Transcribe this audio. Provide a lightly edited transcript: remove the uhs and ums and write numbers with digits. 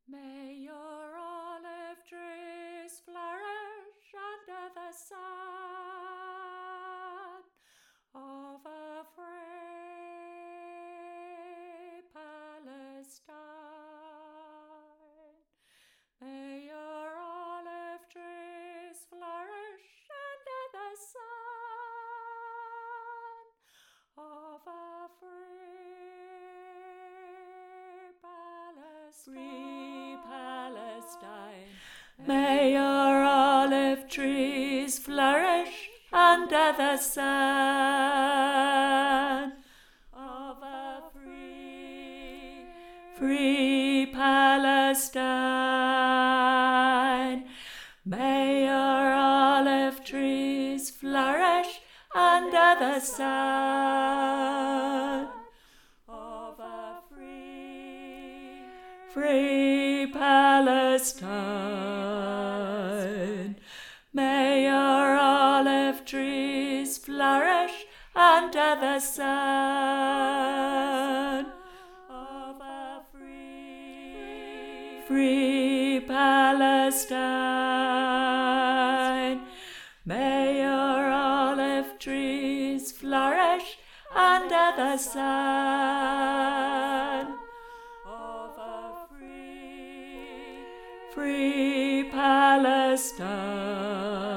May your olive trees flourish under the sun of a free Palestine. May your olive trees flourish under the sun of a free Palestine. May your olive trees flourish under the sun of a free Palestine. May your olive trees flourish under the sun of a free Palestine. May your olive trees flourish under the sun of a free Palestine. May your olive trees flourish under the sun of a free Palestine.